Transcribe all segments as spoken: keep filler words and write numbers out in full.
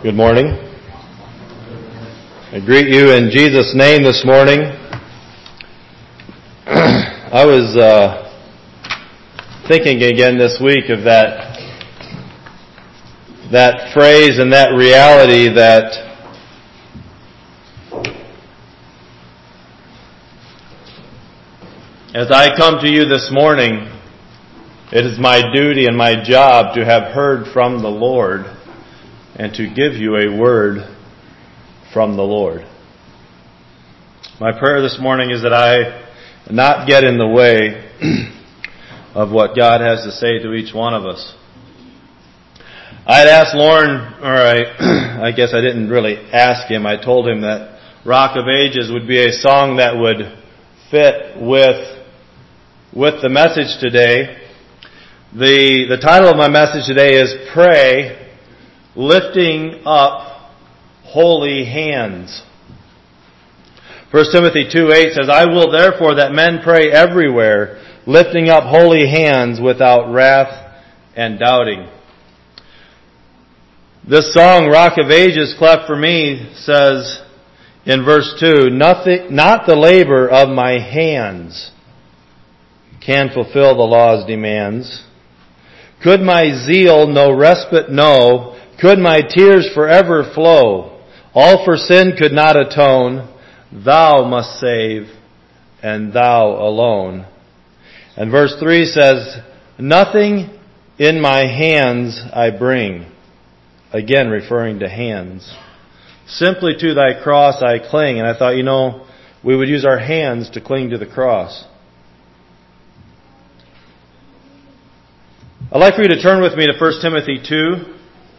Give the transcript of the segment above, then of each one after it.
Good morning. I greet you in Jesus' name this morning. I was uh, thinking again this week of that that phrase and that reality that as I come to you this morning, it is my duty and my job to have heard from the Lord and to give you a word from the Lord. My prayer this morning is that I not get in the way of what God has to say to each one of us. I had asked Lauren, or I, I guess I didn't really ask him, I told him that Rock of Ages would be a song that would fit with, with the message today. The, the title of my message today is Pray, Lifting Up Holy Hands. First Timothy two eight says, I will therefore that men pray everywhere, lifting up holy hands without wrath and doubting. This song, Rock of Ages, cleft for me, says in verse two, Nothing, not the labor of my hands can fulfill the law's demands. Could my zeal no respite know? Could my tears forever flow? All for sin could not atone. Thou must save, and thou alone. And verse three says, Nothing in my hands I bring. Again, referring to hands. Simply to thy cross I cling. And I thought, you know, we would use our hands to cling to the cross. I'd like for you to turn with me to First Timothy two.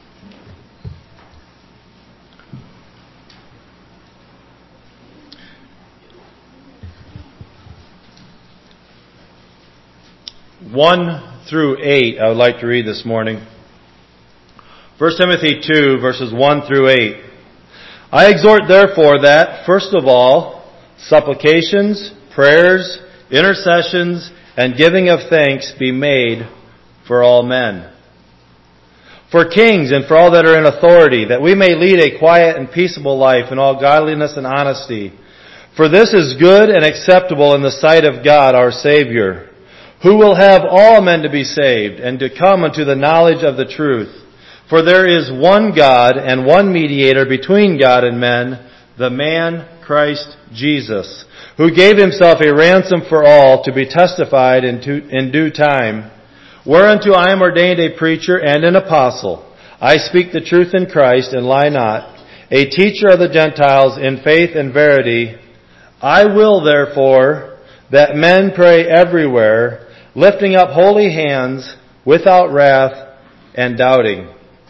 one through eight, I would like to read this morning. First Timothy two, verses one through eight. I exhort therefore that, first of all, supplications, prayers, intercessions, and giving of thanks be made for all men. For kings and for all that are in authority, that we may lead a quiet and peaceable life in all godliness and honesty. For this is good and acceptable in the sight of God our Savior, who will have all men to be saved and to come unto the knowledge of the truth. For there is one God and one mediator between God and men, the man Christ Jesus, who gave himself a ransom for all to be testified in, to, in due time. Whereunto I am ordained a preacher and an apostle. I speak the truth in Christ and lie not, a teacher of the Gentiles in faith and verity. I will therefore that men pray everywhere, lifting up holy hands without wrath and doubting.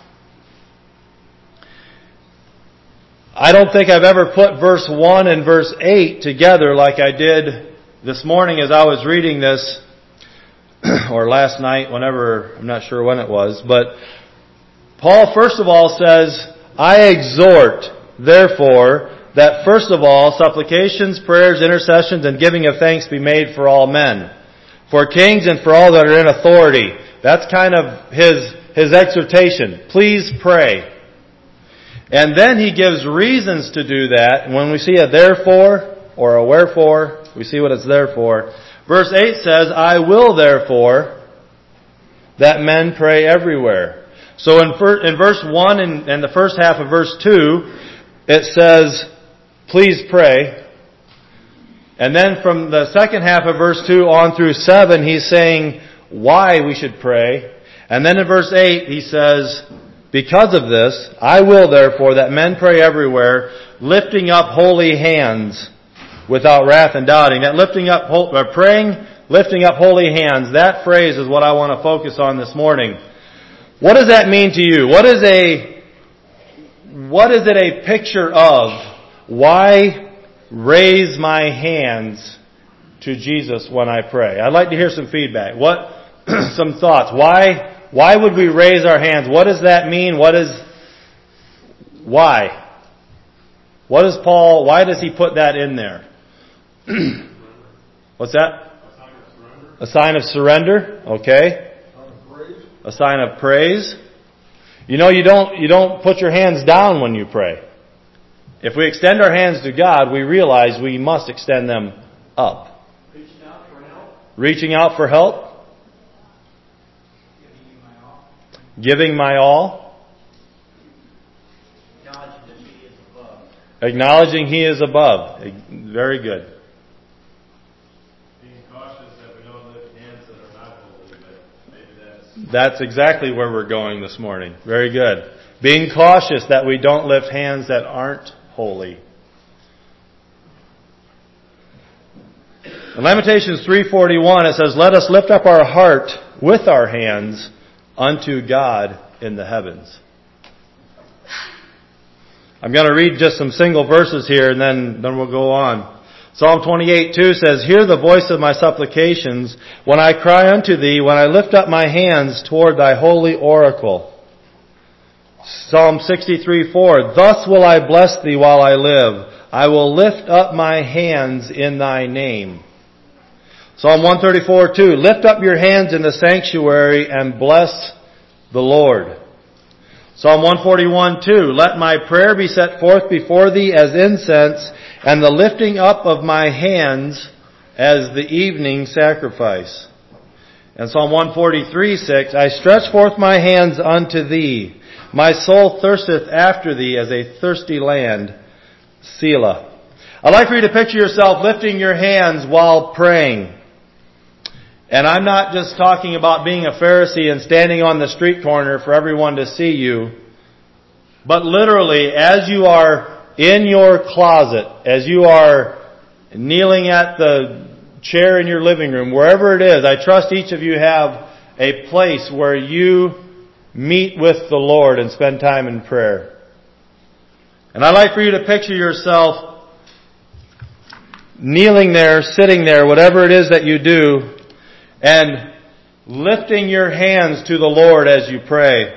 I don't think I've ever put verse one and verse eight together like I did this morning as I was reading this, or last night, whenever, I'm not sure when it was. But Paul first of all says, I exhort, therefore, that first of all, supplications, prayers, intercessions, and giving of thanks be made for all men. For kings and for all that are in authority. That's kind of his, his exhortation. Please pray. And then he gives reasons to do that. When we see a therefore or a wherefore, we see what it's there for. Verse eight says, I will therefore that men pray everywhere. So in, in verse one and, and the first half of verse two, it says, please pray. And then from the second half of verse two on through seven, he's saying why we should pray. And then in verse eight, he says, because of this, I will therefore that men pray everywhere, lifting up holy hands without wrath and doubting. That lifting up, or praying, lifting up holy hands, that phrase is what I want to focus on this morning. What does that mean to you? What is a, what is it a picture of? Why raise my hands to Jesus when I pray? I'd like to hear some feedback. What, some thoughts. Why, why would we raise our hands? What does that mean? What is, why? What does Paul, why does he put that in there? What's that? A sign of surrender. A sign of surrender. Okay. A sign of praise. You know, you don't, you don't put your hands down when you pray. If we extend our hands to God, we realize we must extend them up. Reaching out for help. Reaching out for help. Giving my all. Giving my all. Acknowledging that He is above. Acknowledging He is above. Very good. Being cautious that we don't lift hands that are not holy, but maybe that's... That's exactly where we're going this morning. Very good. Being cautious that we don't lift hands that aren't holy. In Lamentations three forty-one it says, "Let us lift up our heart with our hands unto God in the heavens." I'm going to read just some single verses here and then, then we'll go on. Psalm twenty-eight two says, "Hear the voice of my supplications when I cry unto thee, when I lift up my hands toward thy holy oracle." Psalm sixty-three four, "Thus will I bless thee while I live. I will lift up my hands in thy name." Psalm one thirty-four two, "Lift up your hands in the sanctuary and bless the Lord." Psalm one forty-one two, "Let my prayer be set forth before thee as incense, and the lifting up of my hands as the evening sacrifice." And Psalm one forty-three six, "I stretch forth my hands unto thee. My soul thirsteth after thee as a thirsty land. Selah." I'd like for you to picture yourself lifting your hands while praying. And I'm not just talking about being a Pharisee and standing on the street corner for everyone to see you. But literally, as you are in your closet, as you are kneeling at the chair in your living room, wherever it is, I trust each of you have a place where you meet with the Lord and spend time in prayer. And I'd like for you to picture yourself kneeling there, sitting there, whatever it is that you do, and lifting your hands to the Lord as you pray.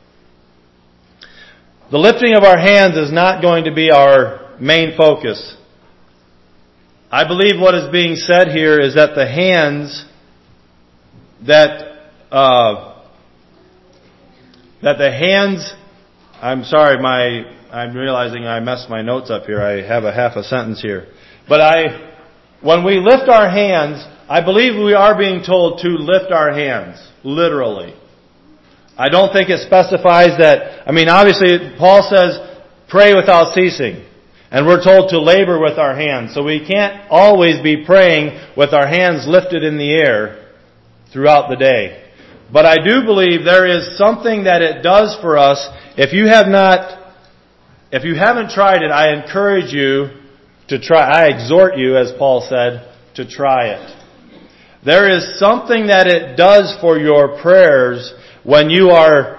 The lifting of our hands is not going to be our main focus. I believe what is being said here is that the hands that uh, that the hands, I'm sorry, my I'm realizing I messed my notes up here. I have a half a sentence here. But I, when we lift our hands, I believe we are being told to lift our hands, literally. I don't think it specifies that, I mean, obviously, Paul says, pray without ceasing. And we're told to labor with our hands. So we can't always be praying with our hands lifted in the air throughout the day. But I do believe there is something that it does for us. If you have not, if you haven't tried it, I encourage you to try. I exhort you, as Paul said, to try it. There is something that it does for your prayers when you are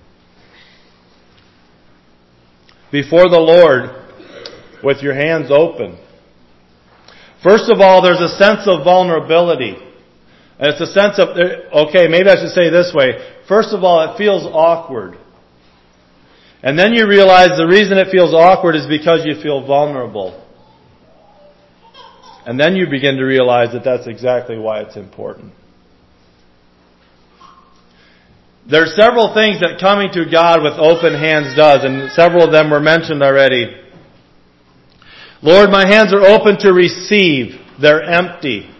before the Lord with your hands open. First of all, there's a sense of vulnerability. And it's a sense of, okay, maybe I should say this way. First of all, it feels awkward. And then you realize the reason it feels awkward is because you feel vulnerable. And then you begin to realize that that's exactly why it's important. There are several things that coming to God with open hands does, and several of them were mentioned already. Lord, my hands are open to receive. They're empty.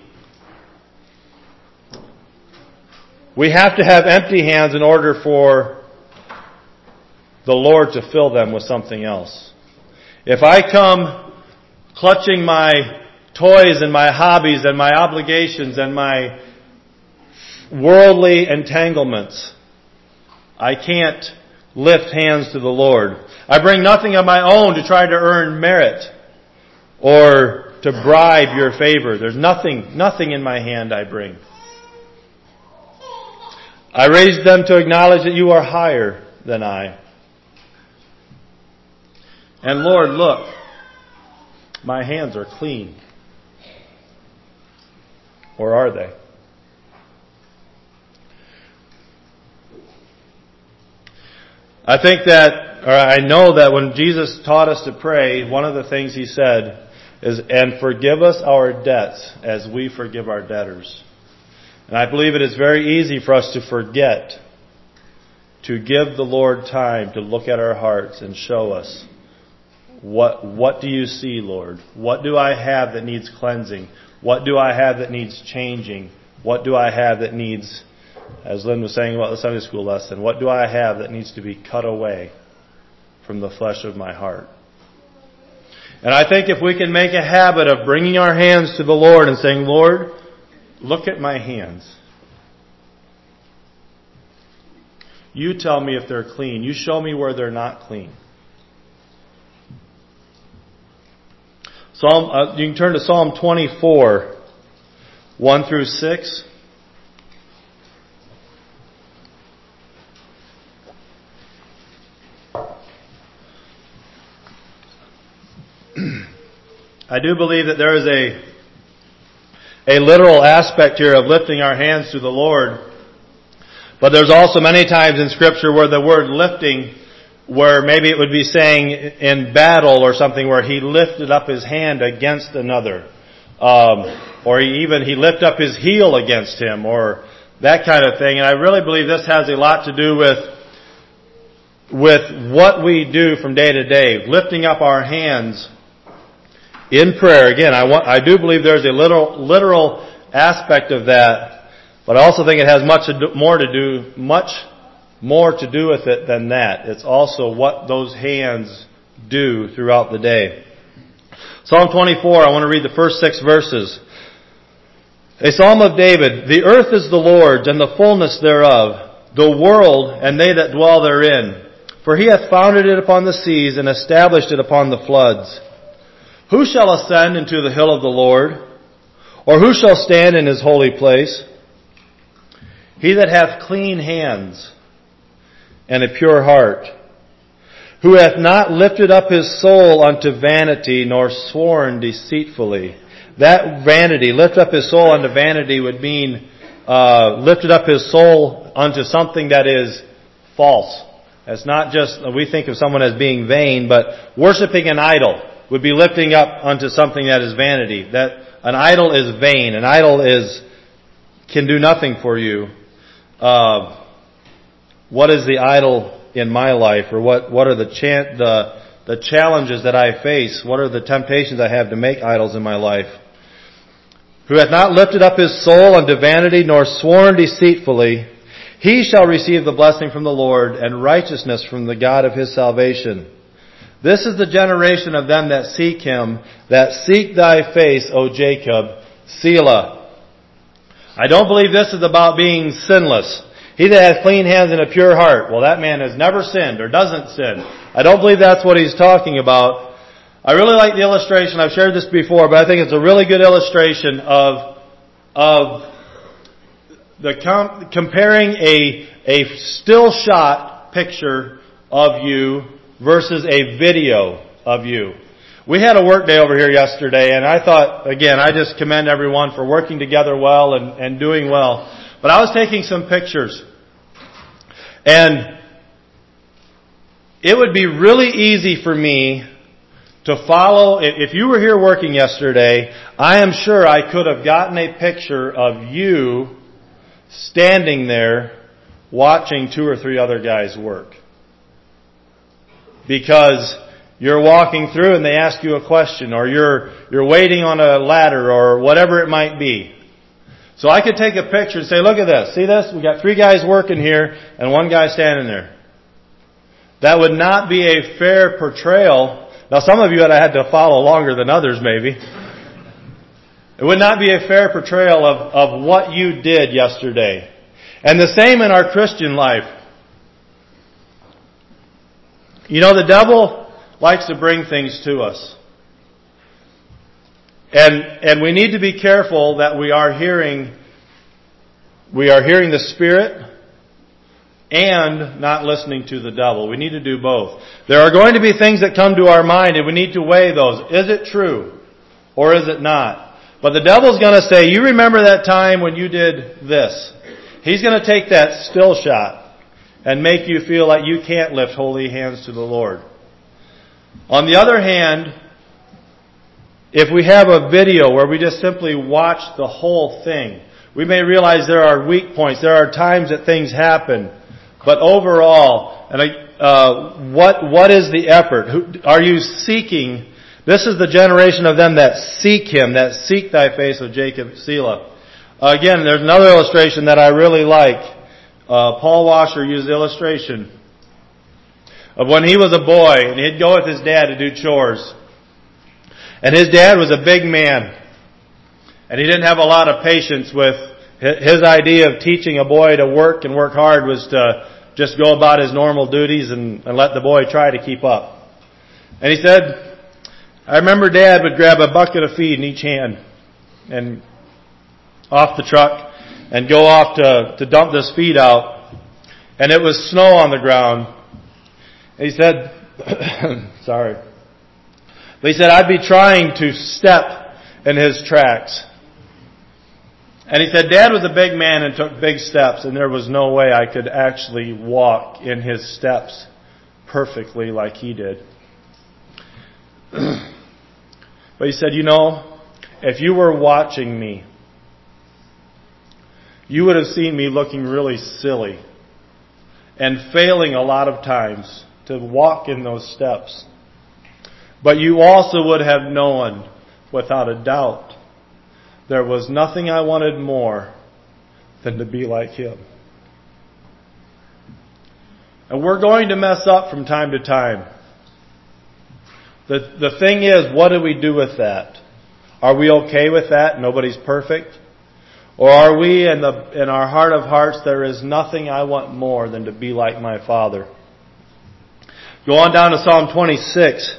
We have to have empty hands in order for the Lord to fill them with something else. If I come clutching my toys and my hobbies and my obligations and my worldly entanglements, I can't lift hands to the Lord. I bring nothing of my own to try to earn merit or to bribe your favor. There's nothing, nothing in my hand I bring. I raise them to acknowledge that you are higher than I. And Lord, look, my hands are clean. Or are they? I think that, or I know that when Jesus taught us to pray, one of the things He said is, and forgive us our debts as we forgive our debtors. And I believe it is very easy for us to forget to give the Lord time to look at our hearts and show us, what what do you see, Lord? What do I have that needs cleansing? What do I have that needs changing? What do I have that needs, as Lynn was saying about the Sunday school lesson, what do I have that needs to be cut away from the flesh of my heart? And I think if we can make a habit of bringing our hands to the Lord and saying, Lord, look at my hands. You tell me if they're clean. You show me where they're not clean. Psalm, uh, you can turn to Psalm twenty-four, one through six. I do believe that there is a, a literal aspect here of lifting our hands to the Lord. But there's also many times in Scripture where the word lifting, where maybe it would be saying in battle or something where he lifted up his hand against another. Um, or he even he lifted up his heel against him, or that kind of thing. And I really believe this has a lot to do with with what we do from day to day, lifting up our hands in prayer. Again, I want I do believe there's a literal literal aspect of that, but I also think it has much more to do much more to do with it than that. It's also what those hands do throughout the day. Psalm twenty-four, I want to read the first six verses. A psalm of David. The earth is the Lord's, and the fullness thereof, the world, and they that dwell therein. For he hath founded it upon the seas, and established it upon the floods. Who shall ascend into the hill of the Lord? Or who shall stand in his holy place? He that hath clean hands and a pure heart, who hath not lifted up his soul unto vanity, nor sworn deceitfully. That vanity, lift up his soul unto vanity, would mean uh, lifted up his soul unto something that is false. It's not just, we think of someone as being vain, but worshiping an idol would be lifting up unto something that is vanity. That an idol is vain. An idol is can do nothing for you. Uh, what is the idol in my life, or what what are the chan- the the challenges that I face? What are the temptations I have to make idols in my life? Who hath not lifted up his soul unto vanity, nor sworn deceitfully, he shall receive the blessing from the Lord, and righteousness from the God of his salvation. This is the generation of them that seek him, that seek thy face, O Jacob, Selah. I don't believe this is about being sinless. He that hath clean hands and a pure heart. Well, that man has never sinned or doesn't sin. I don't believe that's what he's talking about. I really like the illustration. I've shared this before, but I think it's a really good illustration of of the com- comparing a a still shot picture of you versus a video of you. We had a work day over here yesterday, and I thought, again, I just commend everyone for working together well and, and doing well. But I was taking some pictures, and it would be really easy for me to follow. If you were here working yesterday, I am sure I could have gotten a picture of you standing there watching two or three other guys work. Because you're walking through and they ask you a question, or you're you're waiting on a ladder, or whatever it might be. So I could take a picture and say, look at this. See this? We got three guys working here and one guy standing there. That would not be a fair portrayal. Now some of you would have had to follow longer than others maybe. It would not be a fair portrayal of, of what you did yesterday. And the same in our Christian life. You know, the devil likes to bring things to us. And and we need to be careful that we are hearing we are hearing the Spirit and not listening to the devil. We need to do both. There are going to be things that come to our mind, and we need to weigh those. Is it true or is it not? But the devil's going to say, you remember that time when you did this. He's going to take that still shot and make you feel like you can't lift holy hands to the Lord. On the other hand, if we have a video where we just simply watch the whole thing, we may realize there are weak points. There are times that things happen. But overall, and I, uh, what what is the effort? Who, are you seeking? This is the generation of them that seek Him, that seek Thy face, O Jacob, Selah. Uh, again, there's another illustration that I really like. Uh, Paul Washer used the illustration of when he was a boy and he'd go with his dad to do chores. And his dad was a big man. And he didn't have a lot of patience with his idea of teaching a boy to work and work hard was to just go about his normal duties and, and let the boy try to keep up. And he said, I remember Dad would grab a bucket of feed in each hand and off the truck and go off to, to dump this feed out. And it was snow on the ground. And he said, sorry. But he said, I'd be trying to step in his tracks. And he said, Dad was a big man and took big steps, and there was no way I could actually walk in his steps perfectly like he did. But he said, you know, if you were watching me, you would have seen me looking really silly and failing a lot of times to walk in those steps. But you also would have known, without a doubt, there was nothing I wanted more than to be like Him. And we're going to mess up from time to time. The, the thing is, what do we do with that? Are we okay with that? Nobody's perfect? Or are we in the in our heart of hearts, there is nothing I want more than to be like my Father? Go on down to Psalm twenty-six.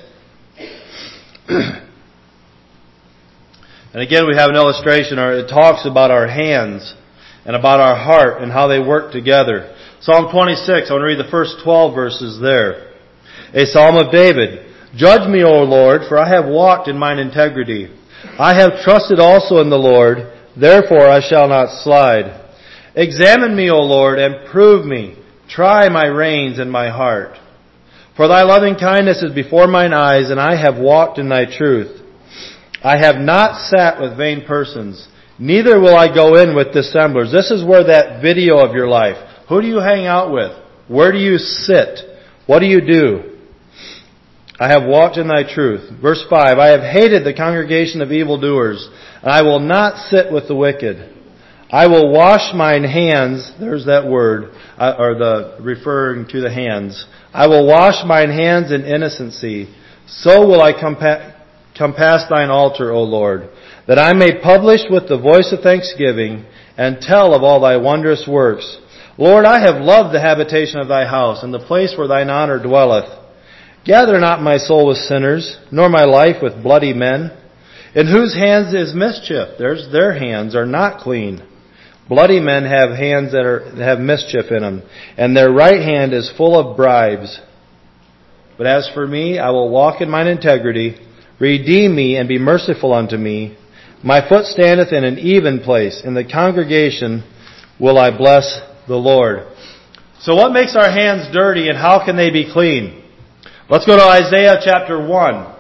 And again, we have an illustration, or it talks about our hands and about our heart and how they work together. Psalm twenty-six, I want to read the first twelve verses there. A psalm of David. Judge me, O Lord, for I have walked in mine integrity. I have trusted also in the Lord, therefore I shall not slide. Examine me, O Lord, and prove me. Try my reins and my heart. For thy loving kindness is before mine eyes, and I have walked in thy truth. I have not sat with vain persons, neither will I go in with dissemblers. This is where that video of your life. Who do you hang out with? Where do you sit? What do you do? I have walked in thy truth. Verse five, I have hated the congregation of evildoers, and I will not sit with the wicked. I will wash mine hands, there's that word, or the referring to the hands. I will wash mine hands in innocency. So will I compa- Come past thine altar, O Lord, that I may publish with the voice of thanksgiving and tell of all thy wondrous works. Lord, I have loved the habitation of thy house and the place where thine honor dwelleth. Gather not my soul with sinners, nor my life with bloody men, in whose hands is mischief. There's, their hands are not clean. Bloody men have hands that are, have mischief in them, and their right hand is full of bribes. But as for me, I will walk in mine integrity. Redeem me and be merciful unto me. My foot standeth in an even place. In the congregation will I bless the Lord. So what makes our hands dirty and how can they be clean? Let's go to Isaiah chapter one.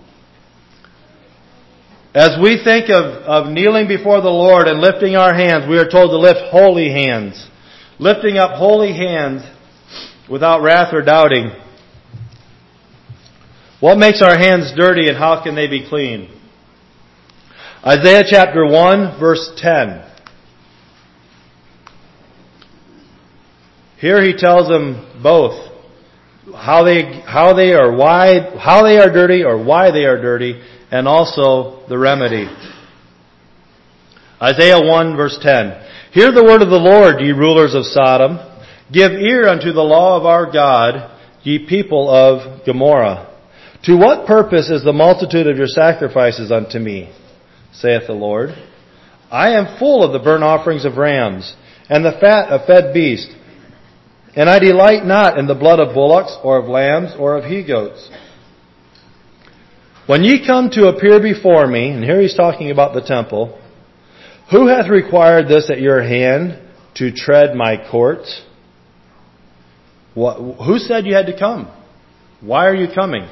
As we think of, of kneeling before the Lord and lifting our hands, we are told to lift holy hands. Lifting up holy hands without wrath or doubting. What makes our hands dirty and how can they be clean? Isaiah chapter one, verse ten. Here he tells them both how they how they are why how they are dirty or why they are dirty, and also the remedy. Isaiah one, verse ten. Hear the word of the Lord, ye rulers of Sodom. Give ear unto the law of our God, ye people of Gomorrah. To what purpose is the multitude of your sacrifices unto me, saith the Lord? I am full of the burnt offerings of rams, and the fat of fed beasts, and I delight not in the blood of bullocks, or of lambs, or of he-goats. When ye come to appear before me, and here he's talking about the temple, who hath required this at your hand, to tread my courts? What, who said you had to come? Why are you coming?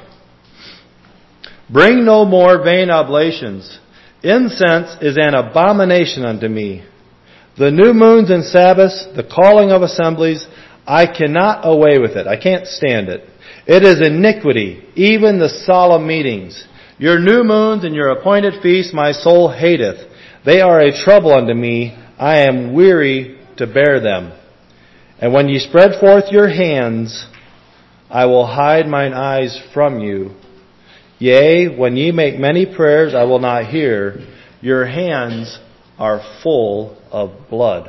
Bring no more vain oblations. Incense is an abomination unto me. The new moons and Sabbaths, the calling of assemblies, I cannot away with it. I can't stand it. It is iniquity, even the solemn meetings. Your new moons and your appointed feasts my soul hateth. They are a trouble unto me. I am weary to bear them. And when ye spread forth your hands, I will hide mine eyes from you. Yea, when ye make many prayers, I will not hear. Your hands are full of blood.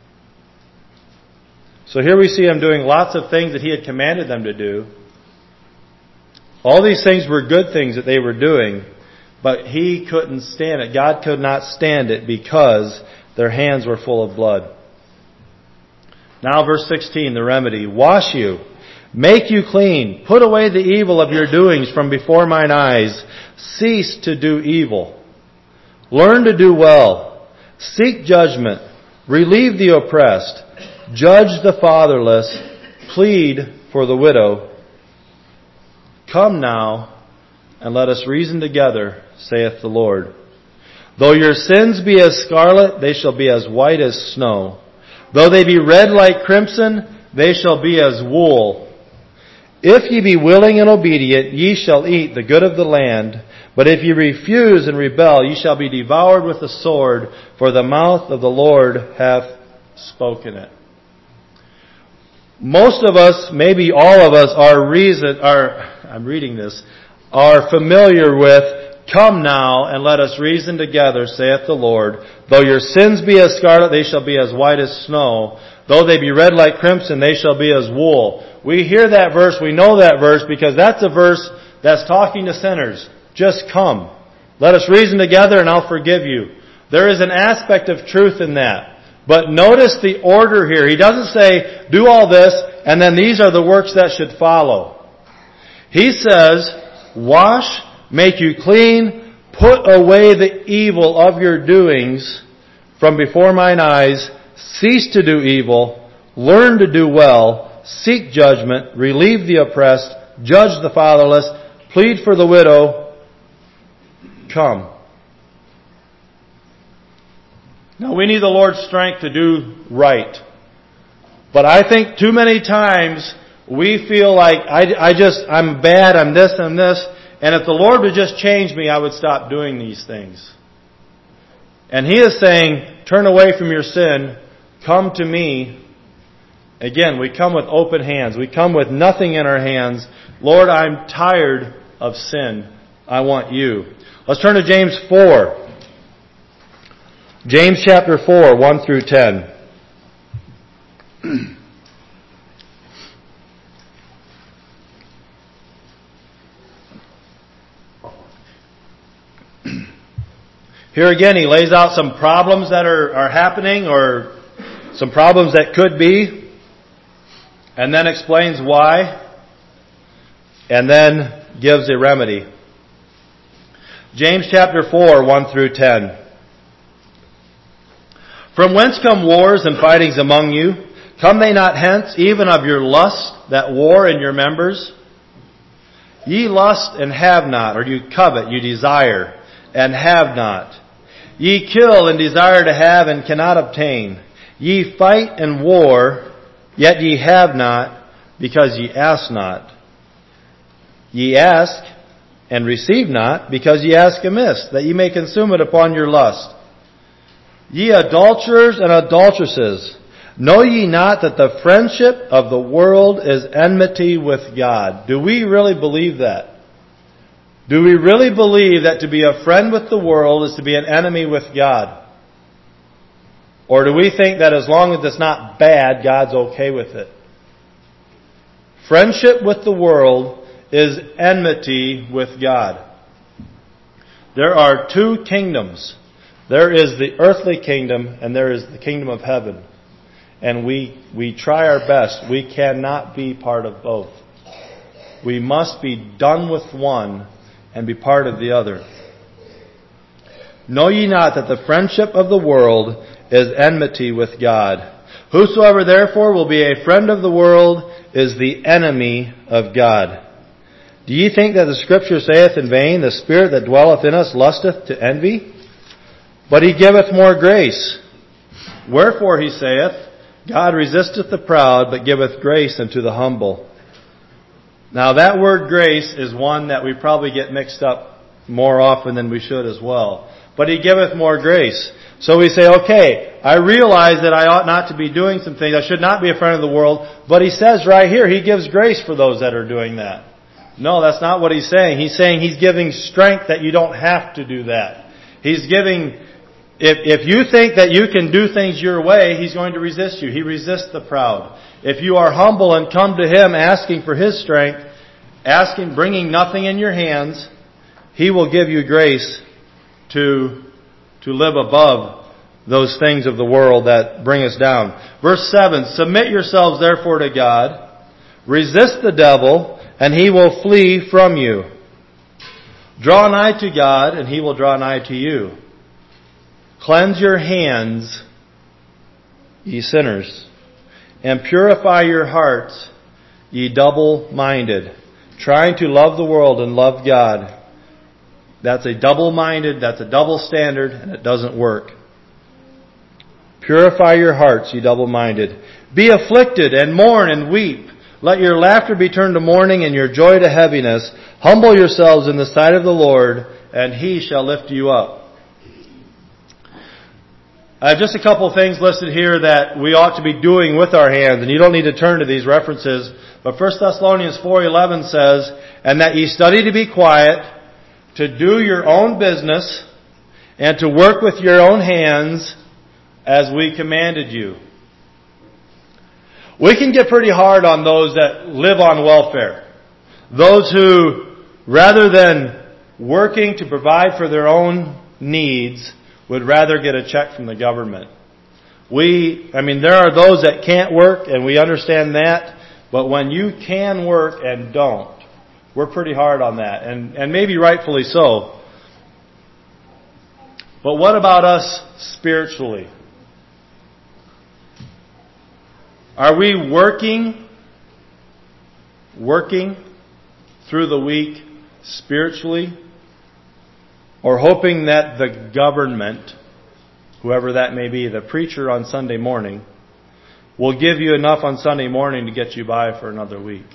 So here we see him doing lots of things that he had commanded them to do. All these things were good things that they were doing, but he couldn't stand it. God could not stand it because their hands were full of blood. Now verse sixteen, the remedy. Wash you, make you clean, put away the evil of your doings from before mine eyes. Cease to do evil. Learn to do well. Seek judgment. Relieve the oppressed. Judge the fatherless. Plead for the widow. Come now, and let us reason together, saith the Lord. Though your sins be as scarlet, they shall be as white as snow. Though they be red like crimson, they shall be as wool. If ye be willing and obedient, ye shall eat the good of the land. But if ye refuse and rebel, ye shall be devoured with the sword, for the mouth of the Lord hath spoken it. Most of us, maybe all of us, are reason, are, I'm reading this, are familiar with, come now and let us reason together, saith the Lord. Though your sins be as scarlet, they shall be as white as snow. Though they be red like crimson, they shall be as wool. We hear that verse, we know that verse, because that's a verse that's talking to sinners. Just come. Let us reason together and I'll forgive you. There is an aspect of truth in that. But notice the order here. He doesn't say, do all this, and then these are the works that should follow. He says, wash, make you clean, put away the evil of your doings from before mine eyes, cease to do evil, learn to do well, seek judgment, relieve the oppressed, judge the fatherless, plead for the widow, come. Now we need the Lord's strength to do right. But I think too many times we feel like I, I just, I'm bad, I'm this, I'm this. And if the Lord would just change me, I would stop doing these things. And He is saying, turn away from your sin, come to me. Again, we come with open hands. We come with nothing in our hands. Lord, I'm tired of sin. I want you. Let's turn to James four. James chapter four, one through ten. Here again, he lays out some problems that are, are happening, or some problems that could be, and then explains why, and then gives a remedy. James chapter four, one through ten. From whence come wars and fightings among you? Come they not hence, even of your lust that war in your members? Ye lust and have not, or you covet, you desire, and have not. Ye kill and desire to have and cannot obtain. Ye fight and war, yet ye have not, because ye ask not. Ye ask and receive not, because ye ask amiss, that ye may consume it upon your lust. Ye adulterers and adulteresses, know ye not that the friendship of the world is enmity with God? Do we really believe that? Do we really believe that to be a friend with the world is to be an enemy with God? Or do we think that as long as it's not bad, God's okay with it? Friendship with the world is enmity with God. There are two kingdoms. There is the earthly kingdom and there is the kingdom of heaven. And we, we try our best. We cannot be part of both. We must be done with one and be part of the other. Know ye not that the friendship of the world is enmity with God? Whosoever therefore will be a friend of the world is the enemy of God. Do ye think that the Scripture saith in vain, the Spirit that dwelleth in us lusteth to envy? But He giveth more grace. Wherefore He saith, God resisteth the proud, but giveth grace unto the humble. Now that word grace is one that we probably get mixed up more often than we should as well. But He giveth more grace. So we say, okay, I realize that I ought not to be doing some things. I should not be a friend of the world. But He says right here, He gives grace for those that are doing that. No, that's not what He's saying. He's saying He's giving strength that you don't have to do that. He's giving, if, if you think that you can do things your way, He's going to resist you. He resists the proud. If you are humble and come to Him asking for His strength, asking, bringing nothing in your hands, He will give you grace to, to live above those things of the world that bring us down. Verse seven, submit yourselves therefore to God, resist the devil, and he will flee from you. Draw nigh to God, and He will draw nigh to you. Cleanse your hands, ye sinners, and purify your hearts, ye double-minded, trying to love the world and love God. That's a double-minded, that's a double standard, and it doesn't work. Purify your hearts, ye double-minded. Be afflicted and mourn and weep. Let your laughter be turned to mourning and your joy to heaviness. Humble yourselves in the sight of the Lord, and He shall lift you up. I have just a couple of things listed here that we ought to be doing with our hands, and you don't need to turn to these references. But First Thessalonians four eleven says, and that ye study to be quiet, to do your own business, and to work with your own hands, as we commanded you. We can get pretty hard on those that live on welfare. Those who, rather than working to provide for their own needs, would rather get a check from the government. We, I mean, there are those that can't work, and we understand that, but when you can work and don't, we're pretty hard on that, and, and maybe rightfully so. But what about us spiritually? Are we working, working through the week spiritually? Or hoping that the government, whoever that may be, the preacher on Sunday morning, will give you enough on Sunday morning to get you by for another week?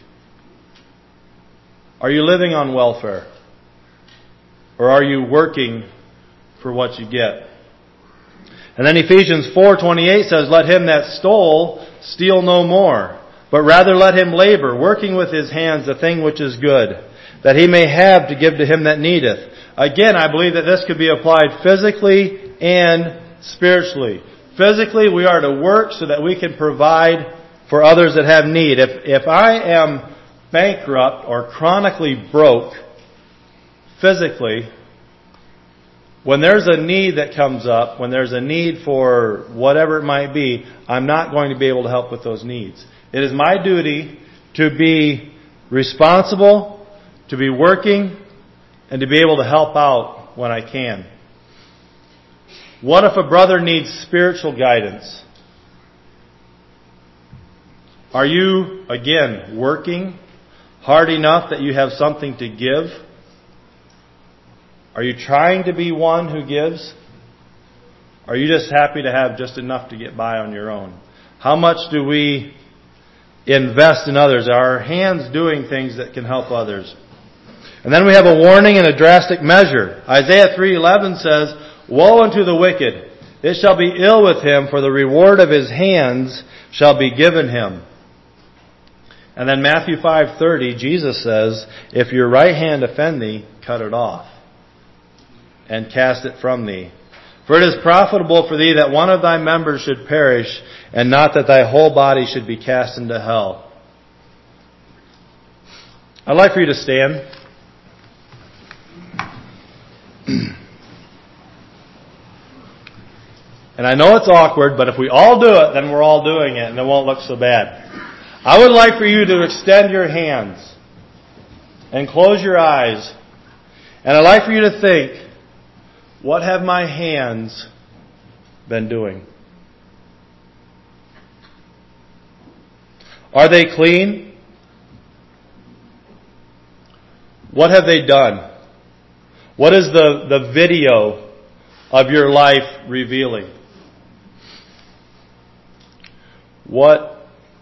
Are you living on welfare? Or are you working for what you get? And then Ephesians four twenty-eight says, let him that stole steal no more, but rather let him labor, working with his hands the thing which is good, that he may have to give to him that needeth. Again, I believe that this could be applied physically and spiritually. Physically, we are to work so that we can provide for others that have need. If, if I am bankrupt or chronically broke physically, when there's a need that comes up, when there's a need for whatever it might be, I'm not going to be able to help with those needs. It is my duty to be responsible, to be working, and to be able to help out when I can. What if a brother needs spiritual guidance? Are you, again, working hard enough that you have something to give? Are you trying to be one who gives? Are you just happy to have just enough to get by on your own? How much do we invest in others? Are our hands doing things that can help others? And then we have a warning and a drastic measure. Isaiah three eleven says, woe unto the wicked! It shall be ill with him, for the reward of his hands shall be given him. And then Matthew five thirty, Jesus says, if your right hand offend thee, cut it off, and cast it from thee. For it is profitable for thee that one of thy members should perish, and not that thy whole body should be cast into hell. I'd like for you to stand. And I know it's awkward, but if we all do it, then we're all doing it, and it won't look so bad. I would like for you to extend your hands and close your eyes. And I'd like for you to think, what have my hands been doing? Are they clean? What have they done? What is the, the video of your life revealing? What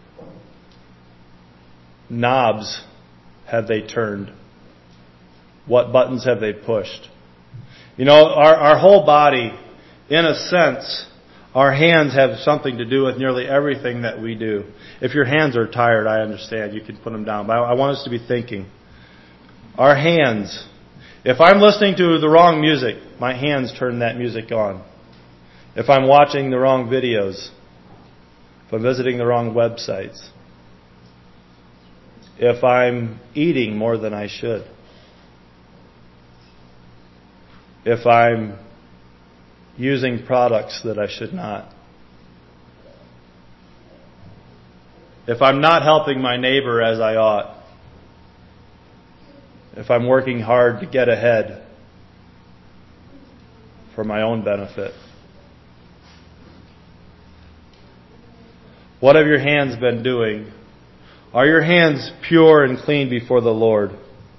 knobs have they turned? What buttons have they pushed? You know, our, our whole body, in a sense, our hands have something to do with nearly everything that we do. If your hands are tired, I understand. You can put them down. But I, I want us to be thinking. Our hands. If I'm listening to the wrong music, my hands turn that music on. If I'm watching the wrong videos, if I'm visiting the wrong websites, if I'm eating more than I should, if I'm using products that I should not, if I'm not helping my neighbor as I ought, if I'm working hard to get ahead for my own benefit. What have your hands been doing? Are your hands pure and clean before the Lord?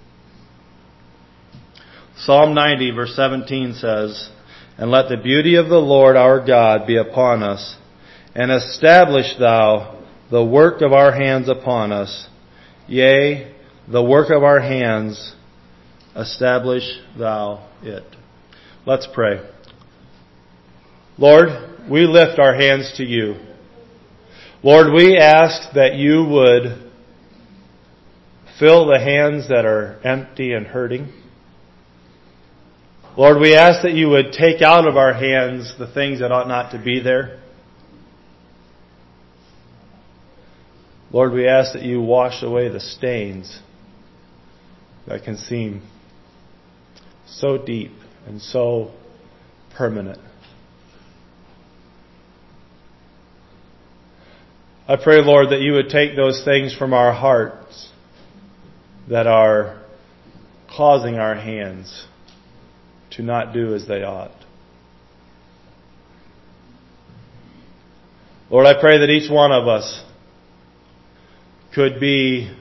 Psalm ninety verse seventeen says, "And let the beauty of the Lord our God be upon us, and establish thou the work of our hands upon us. Yea, the work of our hands, establish thou it." Let's pray. Lord, we lift our hands to you. Lord, we ask that you would fill the hands that are empty and hurting. Lord, we ask that you would take out of our hands the things that ought not to be there. Lord, we ask that you wash away the stains that can seem so deep and so permanent. I pray, Lord, that you would take those things from our hearts that are causing our hands to not do as they ought. Lord, I pray that each one of us could be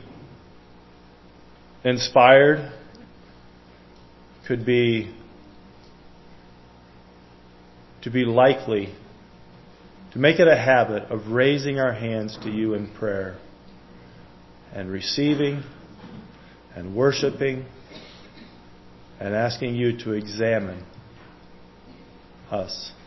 inspired, could be to be likely to make it a habit of raising our hands to you in prayer and receiving and worshiping and asking you to examine us.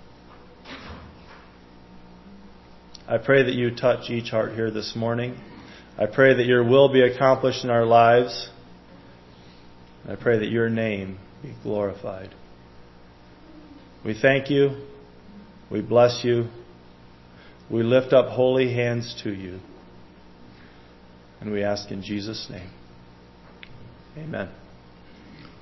I pray that you touch each heart here this morning. I pray that your will be accomplished in our lives. I pray that your name be glorified. We thank you. We bless you. We lift up holy hands to you. And we ask in Jesus' name. Amen.